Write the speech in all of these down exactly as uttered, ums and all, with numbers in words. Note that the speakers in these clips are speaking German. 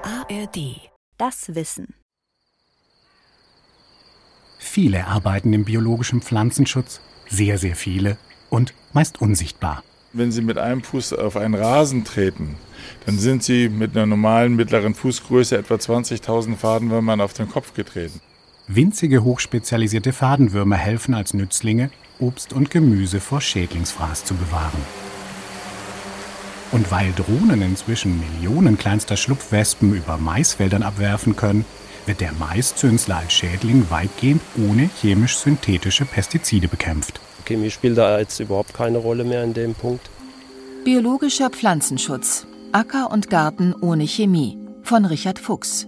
A R D. Das Wissen. Viele arbeiten im biologischen Pflanzenschutz, sehr, sehr viele und meist unsichtbar. Wenn Sie mit einem Fuß auf einen Rasen treten, dann sind Sie mit einer normalen mittleren Fußgröße etwa zwanzigtausend Fadenwürmern auf den Kopf getreten. Winzige, hochspezialisierte Fadenwürmer helfen als Nützlinge, Obst und Gemüse vor Schädlingsfraß zu bewahren. Und weil Drohnen inzwischen Millionen kleinster Schlupfwespen über Maisfeldern abwerfen können, wird der Maiszünsler als Schädling weitgehend ohne chemisch-synthetische Pestizide bekämpft. Chemie spielt da jetzt überhaupt keine Rolle mehr in dem Punkt. Biologischer Pflanzenschutz. Acker und Garten ohne Chemie. Von Richard Fuchs.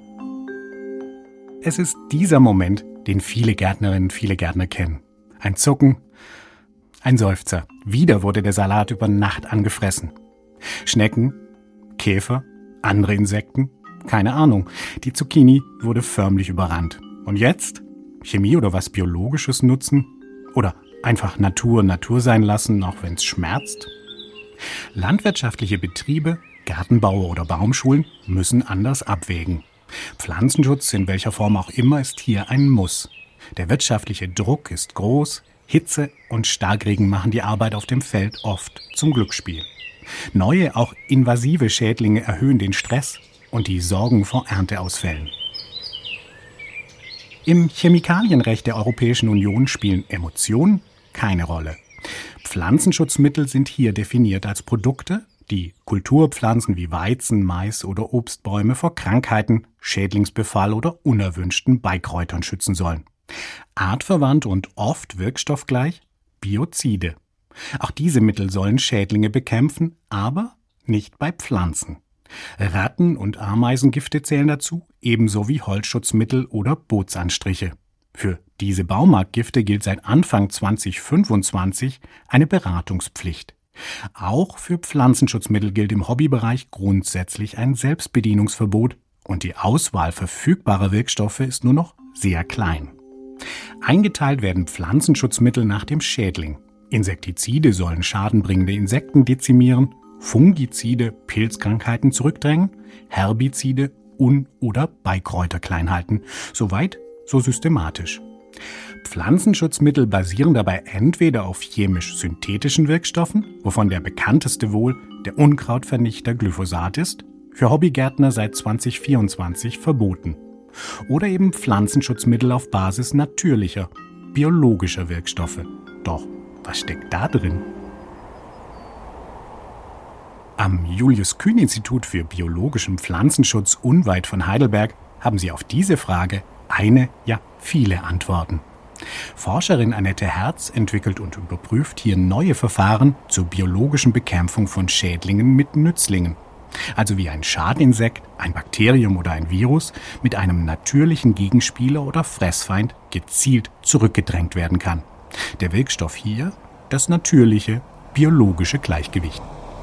Es ist dieser Moment, den viele Gärtnerinnen und viele Gärtner kennen. Ein Zucken, ein Seufzer. Wieder wurde der Salat über Nacht angefressen. Schnecken, Käfer, andere Insekten, keine Ahnung. Die Zucchini wurde förmlich überrannt. Und jetzt? Chemie oder was Biologisches nutzen? Oder einfach Natur Natur sein lassen, auch wenn es schmerzt? Landwirtschaftliche Betriebe, Gartenbauer oder Baumschulen müssen anders abwägen. Pflanzenschutz, in welcher Form auch immer, ist hier ein Muss. Der wirtschaftliche Druck ist groß, Hitze und Starkregen machen die Arbeit auf dem Feld oft zum Glücksspiel. Neue, auch invasive Schädlinge erhöhen den Stress und die Sorgen vor Ernteausfällen. Im Chemikalienrecht der Europäischen Union spielen Emotionen keine Rolle. Pflanzenschutzmittel sind hier definiert als Produkte, die Kulturpflanzen wie Weizen, Mais oder Obstbäume vor Krankheiten, Schädlingsbefall oder unerwünschten Beikräutern schützen sollen. Artverwandt und oft wirkstoffgleich Biozide. Auch diese Mittel sollen Schädlinge bekämpfen, aber nicht bei Pflanzen. Ratten- und Ameisengifte zählen dazu, ebenso wie Holzschutzmittel oder Bootsanstriche. Für diese Baumarktgifte gilt seit Anfang zwanzig fünfundzwanzig eine Beratungspflicht. Auch für Pflanzenschutzmittel gilt im Hobbybereich grundsätzlich ein Selbstbedienungsverbot und die Auswahl verfügbarer Wirkstoffe ist nur noch sehr klein. Eingeteilt werden Pflanzenschutzmittel nach dem Schädling. Insektizide sollen schadenbringende Insekten dezimieren, Fungizide Pilzkrankheiten zurückdrängen, Herbizide Un- oder Beikräuter klein halten. Soweit, so systematisch. Pflanzenschutzmittel basieren dabei entweder auf chemisch-synthetischen Wirkstoffen, wovon der bekannteste wohl der Unkrautvernichter Glyphosat ist, für Hobbygärtner seit zwanzig vierundzwanzig verboten. Oder eben Pflanzenschutzmittel auf Basis natürlicher, biologischer Wirkstoffe. Doch was steckt da drin? Am Julius-Kühn-Institut für biologischen Pflanzenschutz unweit von Heidelberg haben sie auf diese Frage eine, ja viele Antworten. Forscherin Annette Herz entwickelt und überprüft hier neue Verfahren zur biologischen Bekämpfung von Schädlingen mit Nützlingen. Also wie ein Schadinsekt, ein Bakterium oder ein Virus mit einem natürlichen Gegenspieler oder Fressfeind gezielt zurückgedrängt werden kann. Der Wirkstoff hier, das natürliche, biologische Gleichgewicht.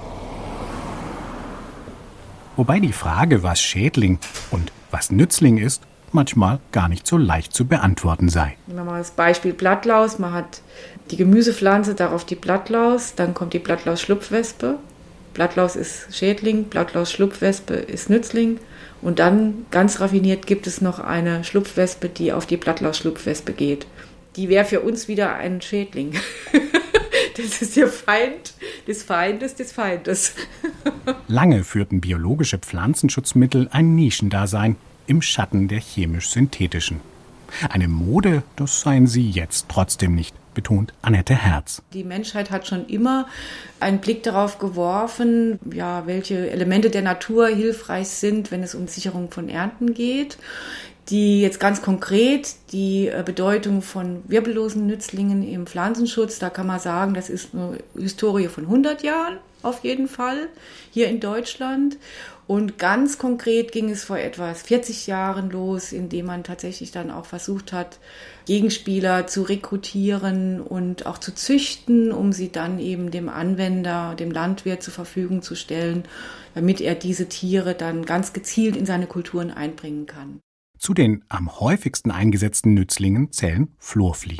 Wobei die Frage, was Schädling und was Nützling ist, manchmal gar nicht so leicht zu beantworten sei. Nehmen wir mal das Beispiel Blattlaus. Man hat die Gemüsepflanze, darauf die Blattlaus, dann kommt die Blattlaus-Schlupfwespe. Blattlaus ist Schädling, Blattlaus-Schlupfwespe ist Nützling. Und dann, ganz raffiniert, gibt es noch eine Schlupfwespe, die auf die Blattlaus-Schlupfwespe geht. Die wäre für uns wieder ein Schädling. Das ist der Feind des Feindes des Feindes. Lange führten biologische Pflanzenschutzmittel ein Nischendasein im Schatten der chemisch-synthetischen. Eine Mode, das seien sie jetzt trotzdem nicht, betont Annette Herz. Die Menschheit hat schon immer einen Blick darauf geworfen, ja, welche Elemente der Natur hilfreich sind, wenn es um Sicherung von Ernten geht. Die jetzt ganz konkret die Bedeutung von wirbellosen Nützlingen im Pflanzenschutz, da kann man sagen, das ist eine Historie von hundert Jahren auf jeden Fall hier in Deutschland. Und ganz konkret ging es vor etwa vierzig Jahren los, indem man tatsächlich dann auch versucht hat, Gegenspieler zu rekrutieren und auch zu züchten, um sie dann eben dem Anwender, dem Landwirt zur Verfügung zu stellen, damit er diese Tiere dann ganz gezielt in seine Kulturen einbringen kann. Zu den am häufigsten eingesetzten Nützlingen zählen Florfliegen.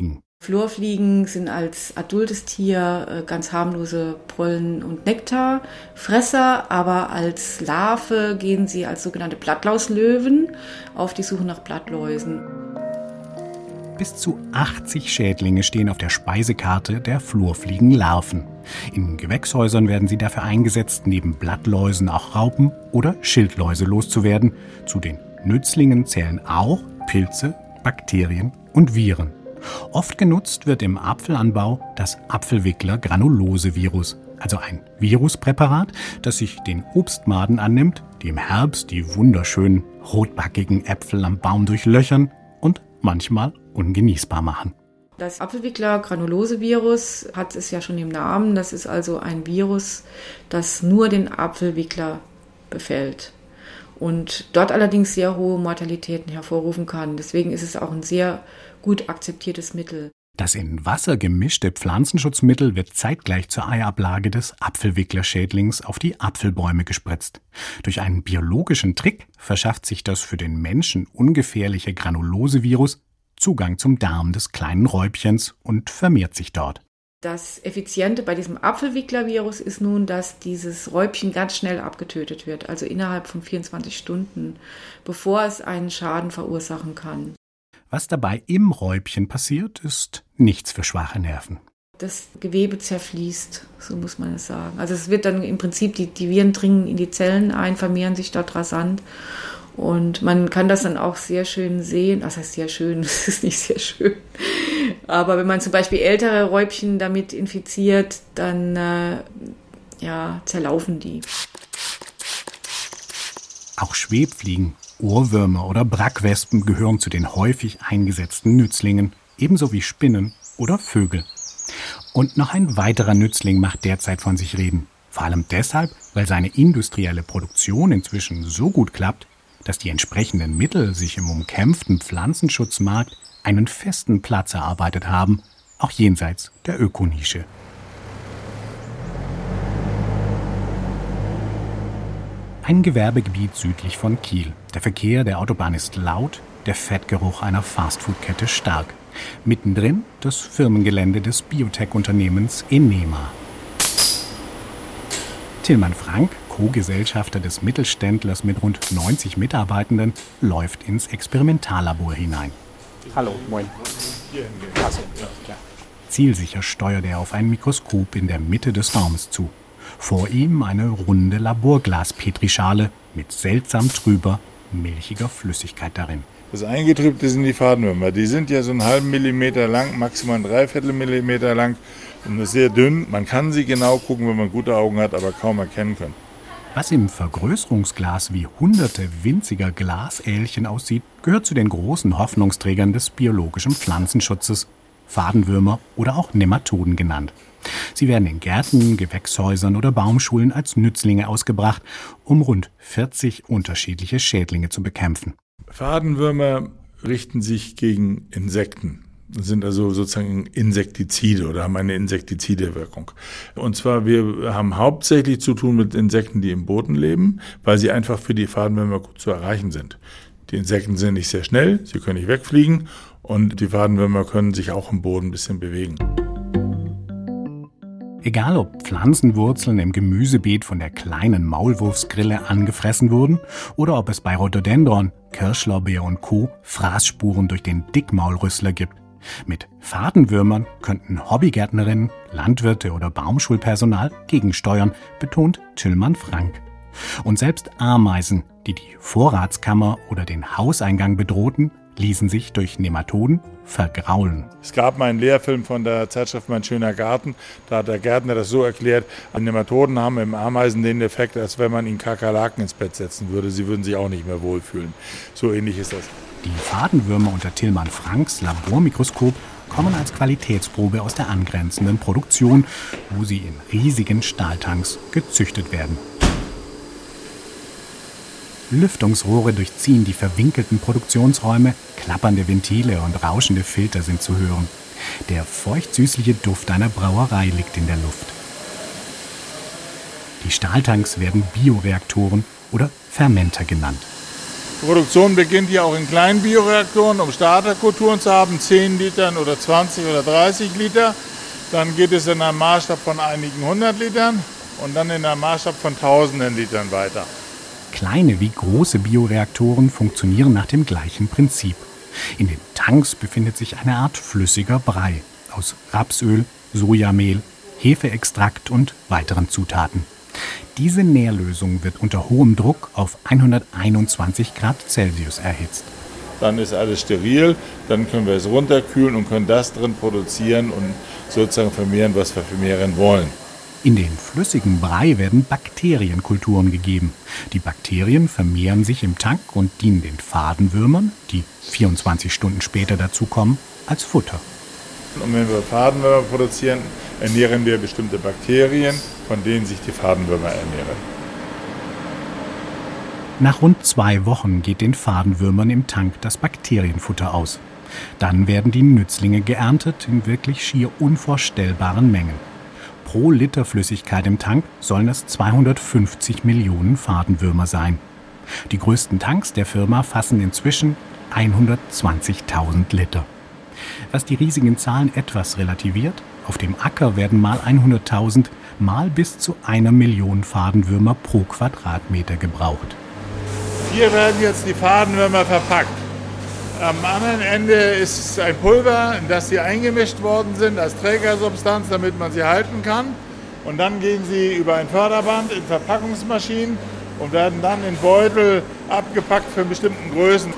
Florfliegen sind als adultes Tier ganz harmlose Pollen- und Nektarfresser, aber als Larve gehen sie als sogenannte Blattlauslöwen auf die Suche nach Blattläusen. Bis zu achtzig Schädlinge stehen auf der Speisekarte der Florfliegenlarven. In Gewächshäusern werden sie dafür eingesetzt, neben Blattläusen auch Raupen oder Schildläuse loszuwerden. Zu den Nützlingen zählen auch Pilze, Bakterien und Viren. Oft genutzt wird im Apfelanbau das Apfelwickler-Granulose-Virus, also ein Viruspräparat, das sich den Obstmaden annimmt, die im Herbst die wunderschönen rotbackigen Äpfel am Baum durchlöchern und manchmal ungenießbar machen. Das Apfelwickler-Granulose-Virus hat es ja schon im Namen. Das ist also ein Virus, das nur den Apfelwickler befällt und dort allerdings sehr hohe Mortalitäten hervorrufen kann. Deswegen ist es auch ein sehr gut akzeptiertes Mittel. Das in Wasser gemischte Pflanzenschutzmittel wird zeitgleich zur Eiablage des Apfelwicklerschädlings auf die Apfelbäume gespritzt. Durch einen biologischen Trick verschafft sich das für den Menschen ungefährliche Granulose-Virus Zugang zum Darm des kleinen Räubchens und vermehrt sich dort. Das Effiziente bei diesem Apfelwickler-Virus ist nun, dass dieses Räubchen ganz schnell abgetötet wird, also innerhalb von vierundzwanzig Stunden, bevor es einen Schaden verursachen kann. Was dabei im Räubchen passiert, ist nichts für schwache Nerven. Das Gewebe zerfließt, so muss man es sagen. Also es wird dann im Prinzip, die, die Viren dringen in die Zellen ein, vermehren sich dort rasant. Und man kann das dann auch sehr schön sehen. Das heißt sehr schön, das ist nicht sehr schön. Aber wenn man zum Beispiel ältere Räubchen damit infiziert, dann äh, ja, zerlaufen die. Auch Schwebfliegen, Ohrwürmer oder Brackwespen gehören zu den häufig eingesetzten Nützlingen, ebenso wie Spinnen oder Vögel. Und noch ein weiterer Nützling macht derzeit von sich reden. Vor allem deshalb, weil seine industrielle Produktion inzwischen so gut klappt, dass die entsprechenden Mittel sich im umkämpften Pflanzenschutzmarkt einen festen Platz erarbeitet haben, auch jenseits der Ökonische. Ein Gewerbegebiet südlich von Kiel. Der Verkehr der Autobahn ist laut, der Fettgeruch einer Fastfood-Kette stark. Mittendrin das Firmengelände des Biotech-Unternehmens Enema. Tillmann Frank, Co-Gesellschafter des Mittelständlers mit rund neunzig Mitarbeitenden, läuft ins Experimentallabor hinein. Hallo, moin. Also, ja. Zielsicher steuert er auf ein Mikroskop in der Mitte des Raumes zu. Vor ihm eine runde Laborglas-Petrischale mit seltsam trüber, milchiger Flüssigkeit darin. Das Eingetrübte sind die Fadenwürmer. Die sind ja so einen halben Millimeter lang, maximal ein Dreiviertel Millimeter lang und sehr dünn. Man kann sie genau gucken, wenn man gute Augen hat, aber kaum erkennen können. Was im Vergrößerungsglas wie hunderte winziger Glasählchen aussieht, gehört zu den großen Hoffnungsträgern des biologischen Pflanzenschutzes, Fadenwürmer oder auch Nematoden genannt. Sie werden in Gärten, Gewächshäusern oder Baumschulen als Nützlinge ausgebracht, um rund vierzig unterschiedliche Schädlinge zu bekämpfen. Fadenwürmer richten sich gegen Insekten, sind also sozusagen Insektizide oder haben eine Insektizidewirkung. Und zwar, wir haben hauptsächlich zu tun mit Insekten, die im Boden leben, weil sie einfach für die Fadenwürmer gut zu erreichen sind. Die Insekten sind nicht sehr schnell, sie können nicht wegfliegen und die Fadenwürmer können sich auch im Boden ein bisschen bewegen. Egal ob Pflanzenwurzeln im Gemüsebeet von der kleinen Maulwurfsgrille angefressen wurden oder ob es bei Rhododendron, Kirschlorbeer und Co. Fraßspuren durch den Dickmaulrüssler gibt. Mit Fadenwürmern könnten Hobbygärtnerinnen, Landwirte oder Baumschulpersonal gegensteuern, betont Tillmann Frank. Und selbst Ameisen, die die Vorratskammer oder den Hauseingang bedrohten, ließen sich durch Nematoden vergraulen. Es gab mal einen Lehrfilm von der Zeitschrift Mein schöner Garten. Da hat der Gärtner das so erklärt, Nematoden haben im Ameisen den Effekt, als wenn man ihnen Kakerlaken ins Bett setzen würde. Sie würden sich auch nicht mehr wohlfühlen. So ähnlich ist das. Die Fadenwürmer unter Tillmann Franks Labormikroskop kommen als Qualitätsprobe aus der angrenzenden Produktion, wo sie in riesigen Stahltanks gezüchtet werden. Lüftungsrohre durchziehen die verwinkelten Produktionsräume, klappernde Ventile und rauschende Filter sind zu hören. Der feucht-süßliche Duft einer Brauerei liegt in der Luft. Die Stahltanks werden Bioreaktoren oder Fermenter genannt. Die Produktion beginnt hier auch in kleinen Bioreaktoren, um Starterkulturen zu haben, zehn Litern oder zwanzig oder dreißig Liter. Dann geht es in einem Maßstab von einigen hundert Litern und dann in einem Maßstab von tausenden Litern weiter. Kleine wie große Bioreaktoren funktionieren nach dem gleichen Prinzip. In den Tanks befindet sich eine Art flüssiger Brei aus Rapsöl, Sojamehl, Hefeextrakt und weiteren Zutaten. Diese Nährlösung wird unter hohem Druck auf hunderteinundzwanzig Grad Celsius erhitzt. Dann ist alles steril, dann können wir es runterkühlen und können das drin produzieren und sozusagen vermehren, was wir vermehren wollen. In den flüssigen Brei werden Bakterienkulturen gegeben. Die Bakterien vermehren sich im Tank und dienen den Fadenwürmern, die vierundzwanzig Stunden später dazukommen, als Futter. Und wenn wir Fadenwürmer produzieren, ernähren wir bestimmte Bakterien, von denen sich die Fadenwürmer ernähren. Nach rund zwei Wochen geht den Fadenwürmern im Tank das Bakterienfutter aus. Dann werden die Nützlinge geerntet in wirklich schier unvorstellbaren Mengen. Pro Liter Flüssigkeit im Tank sollen es zweihundertfünfzig Millionen Fadenwürmer sein. Die größten Tanks der Firma fassen inzwischen hundertzwanzigtausend Liter. Was die riesigen Zahlen etwas relativiert, auf dem Acker werden mal hunderttausend, mal bis zu einer Million Fadenwürmer pro Quadratmeter gebraucht. Hier werden jetzt die Fadenwürmer verpackt. Am anderen Ende ist ein Pulver, in das sie eingemischt worden sind als Trägersubstanz, damit man sie halten kann. Und dann gehen sie über ein Förderband in Verpackungsmaschinen und werden dann in Beutel abgepackt für bestimmten Größen.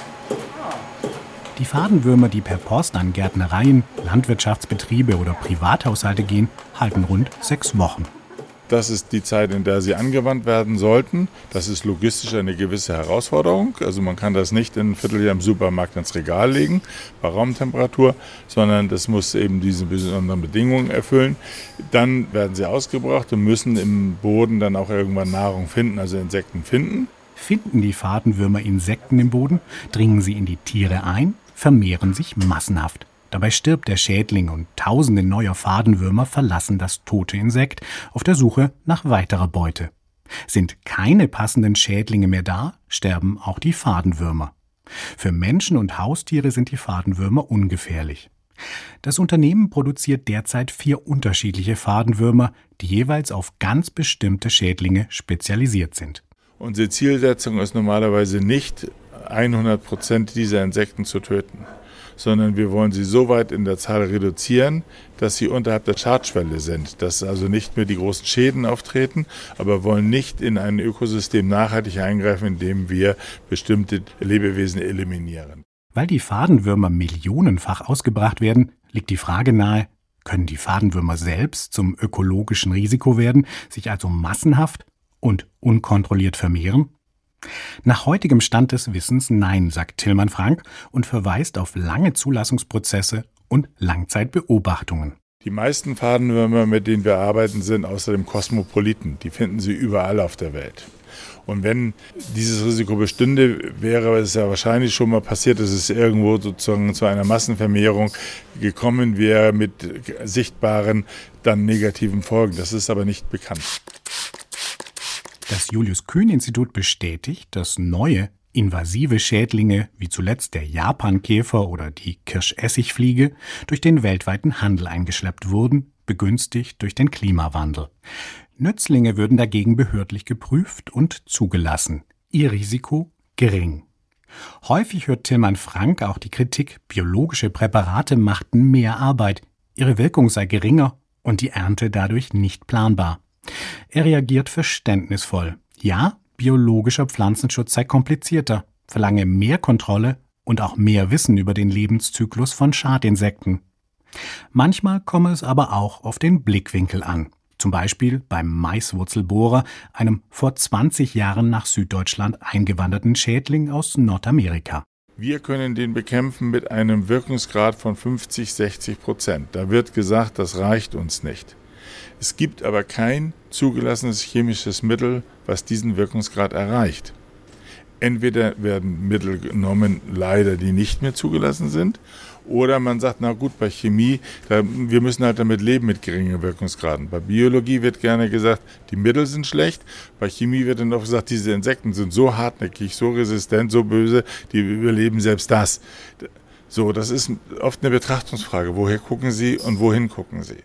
Die Fadenwürmer, die per Post an Gärtnereien, Landwirtschaftsbetriebe oder Privathaushalte gehen, halten rund sechs Wochen. Das ist die Zeit, in der sie angewandt werden sollten. Das ist logistisch eine gewisse Herausforderung. Also man kann das nicht in ein Vierteljahr im Supermarkt ins Regal legen, bei Raumtemperatur, sondern das muss eben diese besonderen Bedingungen erfüllen. Dann werden sie ausgebracht und müssen im Boden dann auch irgendwann Nahrung finden, also Insekten finden. Finden die Fadenwürmer Insekten im Boden, dringen sie in die Tiere ein, vermehren sich massenhaft. Dabei stirbt der Schädling und tausende neuer Fadenwürmer verlassen das tote Insekt auf der Suche nach weiterer Beute. Sind keine passenden Schädlinge mehr da, sterben auch die Fadenwürmer. Für Menschen und Haustiere sind die Fadenwürmer ungefährlich. Das Unternehmen produziert derzeit vier unterschiedliche Fadenwürmer, die jeweils auf ganz bestimmte Schädlinge spezialisiert sind. Unsere Zielsetzung ist normalerweise nicht, hundert Prozent dieser Insekten zu töten, sondern wir wollen sie so weit in der Zahl reduzieren, dass sie unterhalb der Schadschwelle sind, dass also nicht mehr die großen Schäden auftreten, aber wollen nicht in ein Ökosystem nachhaltig eingreifen, indem wir bestimmte Lebewesen eliminieren. Weil die Fadenwürmer millionenfach ausgebracht werden, liegt die Frage nahe, können die Fadenwürmer selbst zum ökologischen Risiko werden, sich also massenhaft und unkontrolliert vermehren? Nach heutigem Stand des Wissens nein, sagt Tillmann Frank und verweist auf lange Zulassungsprozesse und Langzeitbeobachtungen. Die meisten Fadenwürmer, mit denen wir arbeiten, sind außerdem Kosmopoliten. Die finden Sie überall auf der Welt. Und wenn dieses Risiko bestünde, wäre es ja wahrscheinlich schon mal passiert, dass es irgendwo sozusagen zu einer Massenvermehrung gekommen wäre mit sichtbaren, dann negativen Folgen. Das ist aber nicht bekannt. Das Julius-Kühn-Institut bestätigt, dass neue, invasive Schädlinge, wie zuletzt der Japankäfer oder die Kirschessigfliege, durch den weltweiten Handel eingeschleppt wurden, begünstigt durch den Klimawandel. Nützlinge würden dagegen behördlich geprüft und zugelassen. Ihr Risiko gering. Häufig hört Tillmann Frank auch die Kritik, biologische Präparate machten mehr Arbeit, ihre Wirkung sei geringer und die Ernte dadurch nicht planbar. Er reagiert verständnisvoll. Ja, biologischer Pflanzenschutz sei komplizierter, verlange mehr Kontrolle und auch mehr Wissen über den Lebenszyklus von Schadinsekten. Manchmal komme es aber auch auf den Blickwinkel an. Zum Beispiel beim Maiswurzelbohrer, einem vor zwanzig Jahren nach Süddeutschland eingewanderten Schädling aus Nordamerika. Wir können den bekämpfen mit einem Wirkungsgrad von fünfzig, sechzig Prozent. Da wird gesagt, das reicht uns nicht. Es gibt aber kein zugelassenes chemisches Mittel, was diesen Wirkungsgrad erreicht. Entweder werden Mittel genommen, leider, die nicht mehr zugelassen sind, oder man sagt, na gut, bei Chemie, da, wir müssen halt damit leben mit geringen Wirkungsgraden. Bei Biologie wird gerne gesagt, die Mittel sind schlecht. Bei Chemie wird dann auch gesagt, diese Insekten sind so hartnäckig, so resistent, so böse, die überleben selbst das. So, das ist oft eine Betrachtungsfrage. Woher gucken Sie und wohin gucken Sie?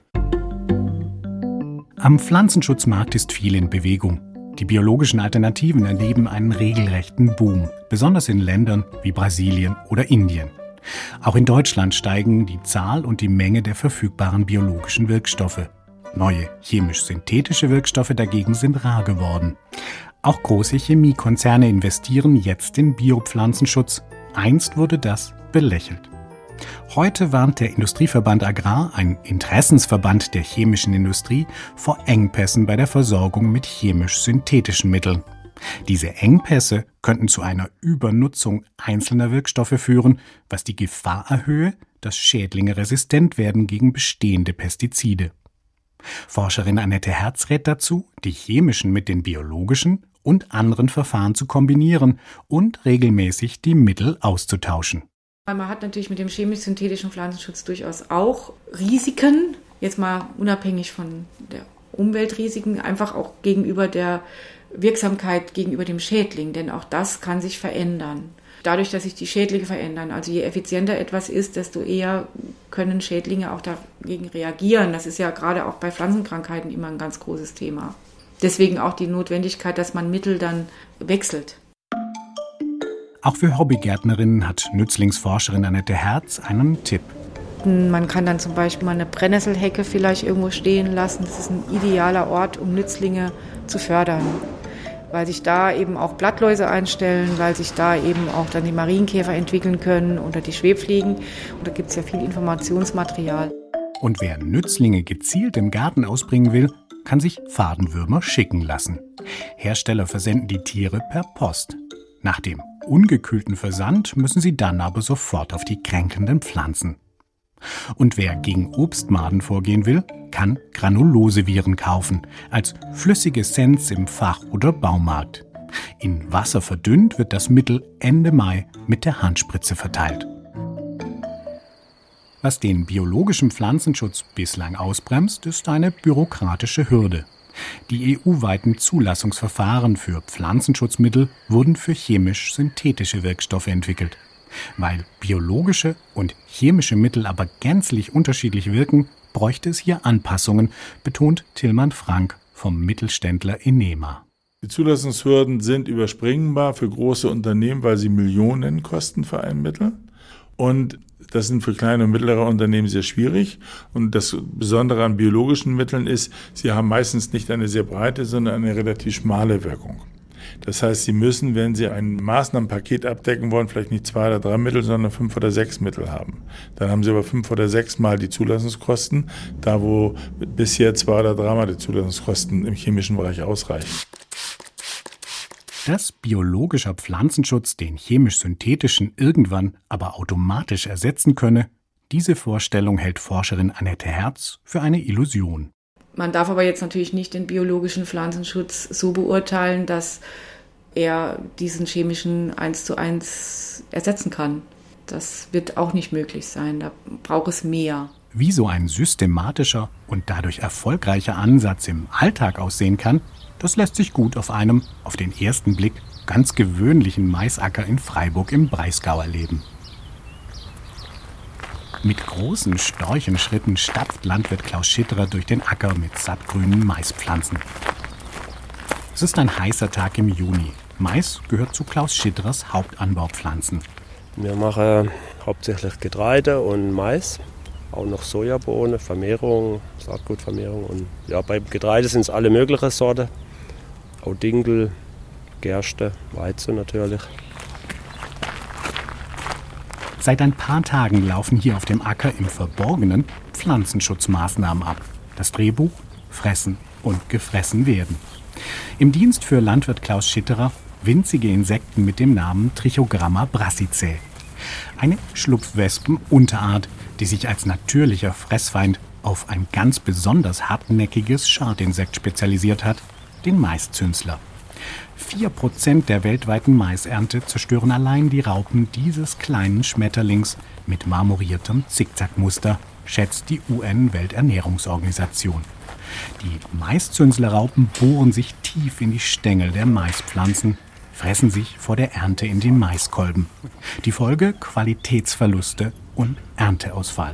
Am Pflanzenschutzmarkt ist viel in Bewegung. Die biologischen Alternativen erleben einen regelrechten Boom, besonders in Ländern wie Brasilien oder Indien. Auch in Deutschland steigen die Zahl und die Menge der verfügbaren biologischen Wirkstoffe. Neue chemisch-synthetische Wirkstoffe dagegen sind rar geworden. Auch große Chemiekonzerne investieren jetzt in Biopflanzenschutz. Einst wurde das belächelt. Heute warnt der Industrieverband Agrar, ein Interessensverband der chemischen Industrie, vor Engpässen bei der Versorgung mit chemisch-synthetischen Mitteln. Diese Engpässe könnten zu einer Übernutzung einzelner Wirkstoffe führen, was die Gefahr erhöhe, dass Schädlinge resistent werden gegen bestehende Pestizide. Forscherin Annette Herz rät dazu, die chemischen mit den biologischen und anderen Verfahren zu kombinieren und regelmäßig die Mittel auszutauschen. Man hat natürlich mit dem chemisch-synthetischen Pflanzenschutz durchaus auch Risiken, jetzt mal unabhängig von der Umweltrisiken, einfach auch gegenüber der Wirksamkeit gegenüber dem Schädling, denn auch das kann sich verändern. Dadurch, dass sich die Schädlinge verändern, also je effizienter etwas ist, desto eher können Schädlinge auch dagegen reagieren. Das ist ja gerade auch bei Pflanzenkrankheiten immer ein ganz großes Thema. Deswegen auch die Notwendigkeit, dass man Mittel dann wechselt. Auch für Hobbygärtnerinnen hat Nützlingsforscherin Annette Herz einen Tipp. Man kann dann zum Beispiel mal eine Brennnesselhecke vielleicht irgendwo stehen lassen. Das ist ein idealer Ort, um Nützlinge zu fördern, weil sich da eben auch Blattläuse einstellen, weil sich da eben auch dann die Marienkäfer entwickeln können oder die Schwebfliegen. Und da gibt es ja viel Informationsmaterial. Und wer Nützlinge gezielt im Garten ausbringen will, kann sich Fadenwürmer schicken lassen. Hersteller versenden die Tiere per Post. Nach dem ungekühlten Versand müssen sie dann aber sofort auf die kränkelnden Pflanzen. Und wer gegen Obstmaden vorgehen will, kann Granuloseviren kaufen, als flüssige Essenz im Fach- oder Baumarkt. In Wasser verdünnt wird das Mittel Ende Mai mit der Handspritze verteilt. Was den biologischen Pflanzenschutz bislang ausbremst, ist eine bürokratische Hürde. Die E U-weiten Zulassungsverfahren für Pflanzenschutzmittel wurden für chemisch-synthetische Wirkstoffe entwickelt. Weil biologische und chemische Mittel aber gänzlich unterschiedlich wirken, bräuchte es hier Anpassungen, betont Tillmann Frank vom Mittelständler Enema. Die Zulassungshürden sind überspringbar für große Unternehmen, weil sie Millionen kosten für ein Mittel. Und das sind für kleine und mittlere Unternehmen sehr schwierig. Und das Besondere an biologischen Mitteln ist, sie haben meistens nicht eine sehr breite, sondern eine relativ schmale Wirkung. Das heißt, Sie müssen, wenn Sie ein Maßnahmenpaket abdecken wollen, vielleicht nicht zwei oder drei Mittel, sondern fünf oder sechs Mittel haben. Dann haben Sie aber fünf oder sechs Mal die Zulassungskosten, da wo bisher zwei oder dreimal die Zulassungskosten im chemischen Bereich ausreichen. Dass biologischer Pflanzenschutz den chemisch-synthetischen irgendwann aber automatisch ersetzen könne, diese Vorstellung hält Forscherin Annette Herz für eine Illusion. Man darf aber jetzt natürlich nicht den biologischen Pflanzenschutz so beurteilen, dass er diesen chemischen eins zu eins ersetzen kann. Das wird auch nicht möglich sein. Da braucht es mehr. Wie so ein systematischer und dadurch erfolgreicher Ansatz im Alltag aussehen kann, das lässt sich gut auf einem, auf den ersten Blick, ganz gewöhnlichen Maisacker in Freiburg im Breisgau erleben. Mit großen Storchenschritten stapft Landwirt Klaus Schitterer durch den Acker mit sattgrünen Maispflanzen. Es ist ein heißer Tag im Juni. Mais gehört zu Klaus Schitterers Hauptanbaupflanzen. Wir machen hauptsächlich Getreide und Mais, auch noch Sojabohnen, Vermehrung, Saatgutvermehrung. Und ja, beim Getreide sind es alle möglichen Sorten, auch Dinkel, Gerste, Weizen natürlich. Seit ein paar Tagen laufen hier auf dem Acker im Verborgenen Pflanzenschutzmaßnahmen ab. Das Drehbuch: Fressen und gefressen werden. Im Dienst für Landwirt Klaus Schitterer winzige Insekten mit dem Namen Trichogramma brassicae. Eine Schlupfwespen-Unterart, die sich als natürlicher Fressfeind auf ein ganz besonders hartnäckiges Schadinsekt spezialisiert hat, den Maiszünsler. Vier Prozent der weltweiten Maisernte zerstören allein die Raupen dieses kleinen Schmetterlings mit marmoriertem Zickzackmuster, schätzt die U N-Welternährungsorganisation. Die Maiszünslerraupen bohren sich tief in die Stängel der Maispflanzen, fressen sich vor der Ernte in den Maiskolben. Die Folge: Qualitätsverluste und Ernteausfall.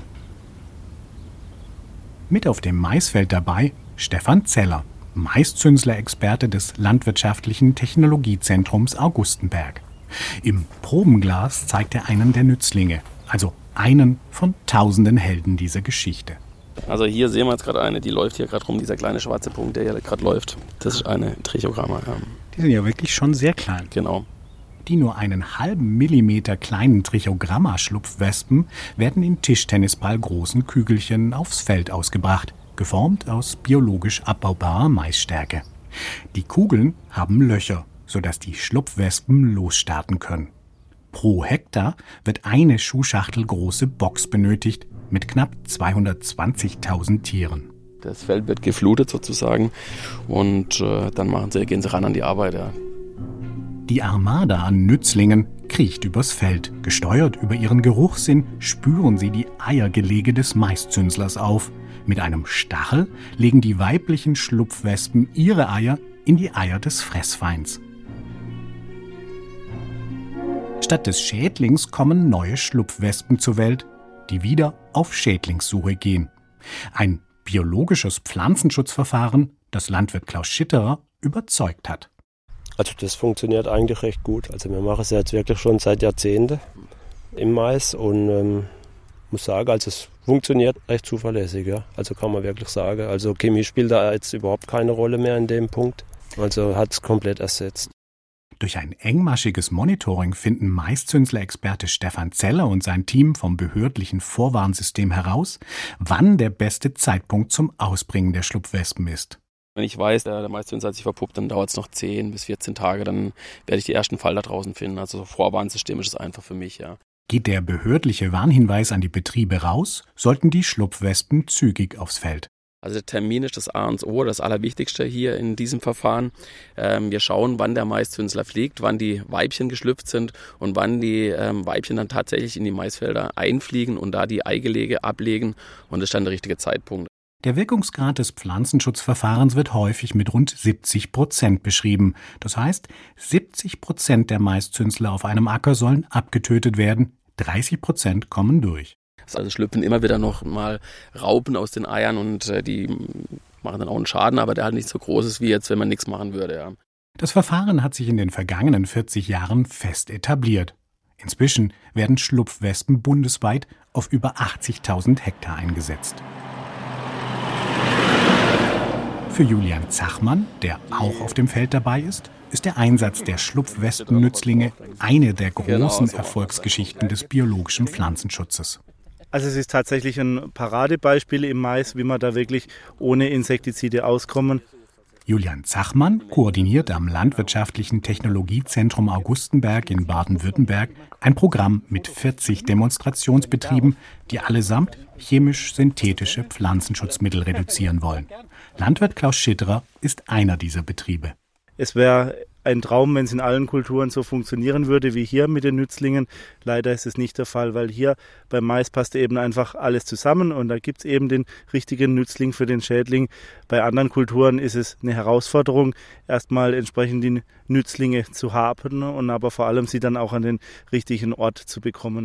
Mit auf dem Maisfeld dabei Stefan Zeller, Maiszünsler-Experte des Landwirtschaftlichen Technologiezentrums Augustenberg. Im Probenglas zeigt er einen der Nützlinge, also einen von tausenden Helden dieser Geschichte. Also hier sehen wir jetzt gerade eine, die läuft hier gerade rum, dieser kleine schwarze Punkt, der hier gerade läuft. Das ist eine Trichogramma. Ja. Die sind ja wirklich schon sehr klein. Genau. Die nur einen halben Millimeter kleinen Trichogramma-Schlupfwespen werden in Tischtennisball-großen Kügelchen aufs Feld ausgebracht, geformt aus biologisch abbaubarer Maisstärke. Die Kugeln haben Löcher, sodass die Schlupfwespen losstarten können. Pro Hektar wird eine Schuhschachtel große Box benötigt, mit knapp zweihundertzwanzigtausend Tieren. Das Feld wird geflutet sozusagen und äh, dann machen sie, gehen sie ran an die Arbeit. Ja. Die Armada an Nützlingen kriecht übers Feld. Gesteuert über ihren Geruchssinn spüren sie die Eiergelege des Maiszünslers auf. Mit einem Stachel legen die weiblichen Schlupfwespen ihre Eier in die Eier des Fressfeinds. Statt des Schädlings kommen neue Schlupfwespen zur Welt, die wieder auf Schädlingssuche gehen. Ein biologisches Pflanzenschutzverfahren, das Landwirt Klaus Schitterer überzeugt hat. Also das funktioniert eigentlich recht gut. Also wir machen es jetzt wirklich schon seit Jahrzehnten im Mais und ähm, muss sagen, also es funktioniert recht zuverlässig. Ja. Also kann man wirklich sagen. Also Chemie spielt da jetzt überhaupt keine Rolle mehr in dem Punkt. Also hat es komplett ersetzt. Durch ein engmaschiges Monitoring finden Maiszünsler-Experte Stefan Zeller und sein Team vom behördlichen Vorwarnsystem heraus, wann der beste Zeitpunkt zum Ausbringen der Schlupfwespen ist. Wenn ich weiß, der Maiszünsler hat sich verpuppt, dann dauert es noch zehn bis vierzehn Tage, dann werde ich die ersten Fall da draußen finden. Also so Vorwarnsystem ist es einfach für mich, ja. Geht der behördliche Warnhinweis an die Betriebe raus, sollten die Schlupfwespen zügig aufs Feld. Also der Termin ist das A und O, das Allerwichtigste hier in diesem Verfahren. Ähm, wir schauen, wann der Maiszünsler fliegt, wann die Weibchen geschlüpft sind und wann die ähm, Weibchen dann tatsächlich in die Maisfelder einfliegen und da die Eigelege ablegen. Und das ist dann der richtige Zeitpunkt. Der Wirkungsgrad des Pflanzenschutzverfahrens wird häufig mit rund siebzig Prozent beschrieben. Das heißt, siebzig Prozent der Maiszünsler auf einem Acker sollen abgetötet werden, dreißig Prozent kommen durch. Also schlüpfen immer wieder noch mal Raupen aus den Eiern und äh, die machen dann auch einen Schaden, aber der halt nicht so groß ist wie jetzt, wenn man nichts machen würde. Ja. Das Verfahren hat sich in den vergangenen vierzig Jahren fest etabliert. Inzwischen werden Schlupfwespen bundesweit auf über achtzigtausend Hektar eingesetzt. Für Julian Zachmann, der auch auf dem Feld dabei ist, ist der Einsatz der Schlupfwespennützlinge eine der großen Erfolgsgeschichten des biologischen Pflanzenschutzes. Also es ist tatsächlich ein Paradebeispiel im Mais, wie man da wirklich ohne Insektizide auskommen. Julian Zachmann koordiniert am Landwirtschaftlichen Technologiezentrum Augustenberg in Baden-Württemberg ein Programm mit vierzig Demonstrationsbetrieben, die allesamt chemisch-synthetische Pflanzenschutzmittel reduzieren wollen. Landwirt Klaus Schitterer ist einer dieser Betriebe. Es wäre ein Traum, wenn es in allen Kulturen so funktionieren würde wie hier mit den Nützlingen. Leider ist es nicht der Fall, weil hier beim Mais passt eben einfach alles zusammen und da gibt es eben den richtigen Nützling für den Schädling. Bei anderen Kulturen ist es eine Herausforderung, erstmal entsprechend die Nützlinge zu haben und aber vor allem sie dann auch an den richtigen Ort zu bekommen.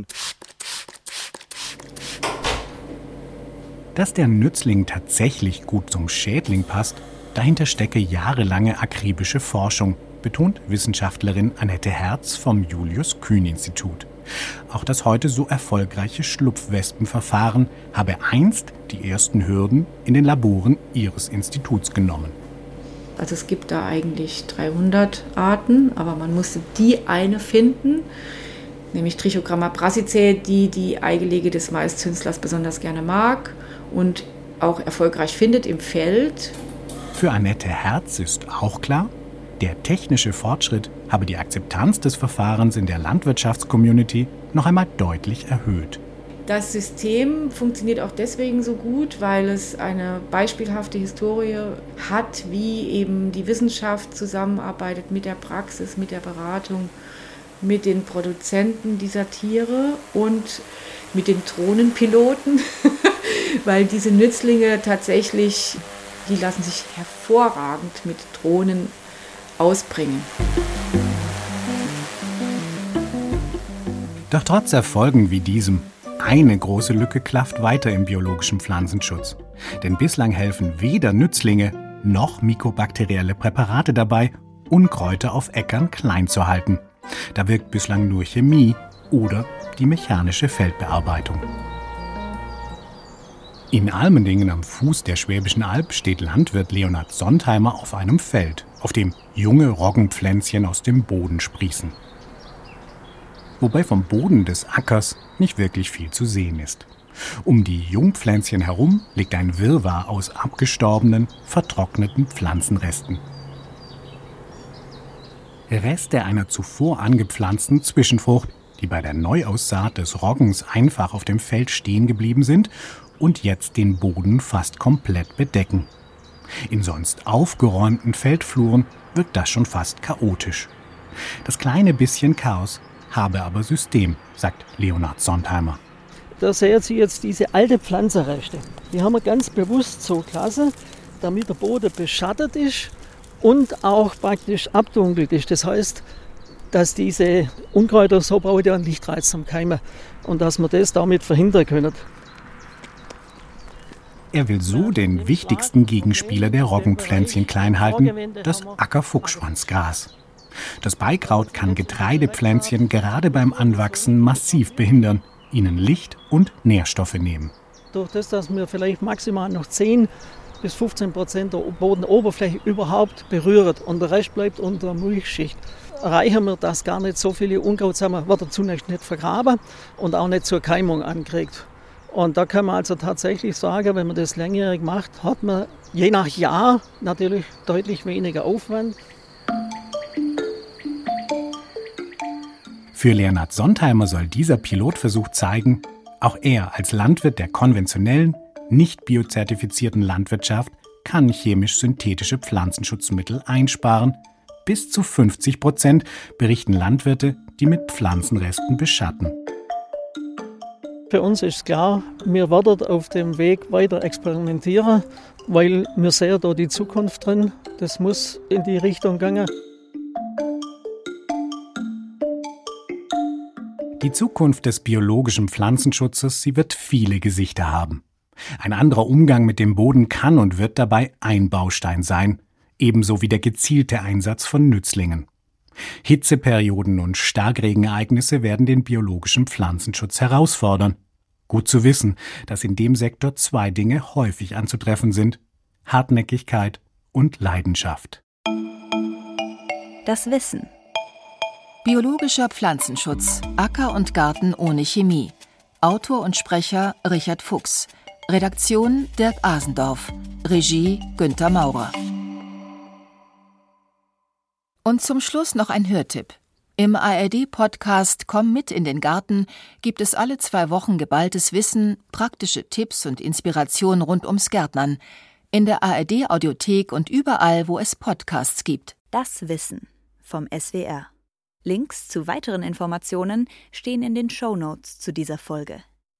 Dass der Nützling tatsächlich gut zum Schädling passt, dahinter stecke jahrelange akribische Forschung, betont Wissenschaftlerin Annette Herz vom Julius-Kühn-Institut. Auch das heute so erfolgreiche Schlupfwespenverfahren habe einst die ersten Hürden in den Laboren ihres Instituts genommen. Also es gibt da eigentlich dreihundert Arten, aber man musste die eine finden, nämlich Trichogramma brassicae, die die Eigelege des Maiszünslers besonders gerne mag und auch erfolgreich findet im Feld. Für Annette Herz ist auch klar, der technische Fortschritt habe die Akzeptanz des Verfahrens in der Landwirtschaftscommunity noch einmal deutlich erhöht. Das System funktioniert auch deswegen so gut, weil es eine beispielhafte Historie hat, wie eben die Wissenschaft zusammenarbeitet mit der Praxis, mit der Beratung, mit den Produzenten dieser Tiere und mit den Drohnenpiloten, weil diese Nützlinge tatsächlich, die lassen sich hervorragend mit Drohnen ausbringen. Doch trotz Erfolgen wie diesem, eine große Lücke klafft weiter im biologischen Pflanzenschutz. Denn bislang helfen weder Nützlinge noch mikrobakterielle Präparate dabei, Unkräuter auf Äckern klein zu halten. Da wirkt bislang nur Chemie oder die mechanische Feldbearbeitung. In Almendingen am Fuß der Schwäbischen Alb steht Landwirt Leonhard Sontheimer auf einem Feld, auf dem junge Roggenpflänzchen aus dem Boden sprießen. Wobei vom Boden des Ackers nicht wirklich viel zu sehen ist. Um die Jungpflänzchen herum liegt ein Wirrwarr aus abgestorbenen, vertrockneten Pflanzenresten. Reste einer zuvor angepflanzten Zwischenfrucht, die bei der Neuaussaat des Roggens einfach auf dem Feld stehen geblieben sind und jetzt den Boden fast komplett bedecken. In sonst aufgeräumten Feldfluren wirkt das schon fast chaotisch. Das kleine bisschen Chaos habe aber System, sagt Leonhard Sontheimer. Da sehen Sie jetzt diese alte Pflanzenreste. Die haben wir ganz bewusst so gelassen, damit der Boden beschattet ist und auch praktisch abdunkelt ist. Das heißt, dass diese Unkräuter, so brauchen die einen Lichtreiz zum Keimen und dass wir das damit verhindern können. Er will so den wichtigsten Gegenspieler der Roggenpflänzchen klein halten, das Ackerfuchsschwanzgras. Das Beikraut kann Getreidepflänzchen gerade beim Anwachsen massiv behindern, ihnen Licht und Nährstoffe nehmen. Durch das, dass wir vielleicht maximal noch zehn bis fünfzehn Prozent der Bodenoberfläche überhaupt berühren und der Rest bleibt unter der Mulchschicht, erreichen wir, dass gar nicht so viele Unkrautsamen wird er zunächst nicht vergraben und auch nicht zur Keimung ankriegt. Und da kann man also tatsächlich sagen, wenn man das langjährig macht, hat man je nach Jahr natürlich deutlich weniger Aufwand. Für Leonhard Sontheimer soll dieser Pilotversuch zeigen, auch er als Landwirt der konventionellen, nicht biozertifizierten Landwirtschaft kann chemisch-synthetische Pflanzenschutzmittel einsparen. Bis zu fünfzig Prozent berichten Landwirte, die mit Pflanzenresten beschatten. Für uns ist klar, wir werden auf dem Weg weiter experimentieren, weil wir sehen da die Zukunft drin. Das muss in die Richtung gehen. Die Zukunft des biologischen Pflanzenschutzes, sie wird viele Gesichter haben. Ein anderer Umgang mit dem Boden kann und wird dabei ein Baustein sein, ebenso wie der gezielte Einsatz von Nützlingen. Hitzeperioden und Starkregenereignisse werden den biologischen Pflanzenschutz herausfordern. Gut zu wissen, dass in dem Sektor zwei Dinge häufig anzutreffen sind: Hartnäckigkeit und Leidenschaft. Das Wissen. Biologischer Pflanzenschutz. Acker und Garten ohne Chemie. Autor und Sprecher Richard Fuchs. Redaktion Dirk Asendorf. Regie Günther Maurer. Und zum Schluss noch ein Hörtipp. Im A R D-Podcast Komm mit in den Garten gibt es alle zwei Wochen geballtes Wissen, praktische Tipps und Inspiration rund ums Gärtnern. In der A R D-Audiothek und überall, wo es Podcasts gibt. Das Wissen vom S W R. Links zu weiteren Informationen stehen in den Shownotes zu dieser Folge.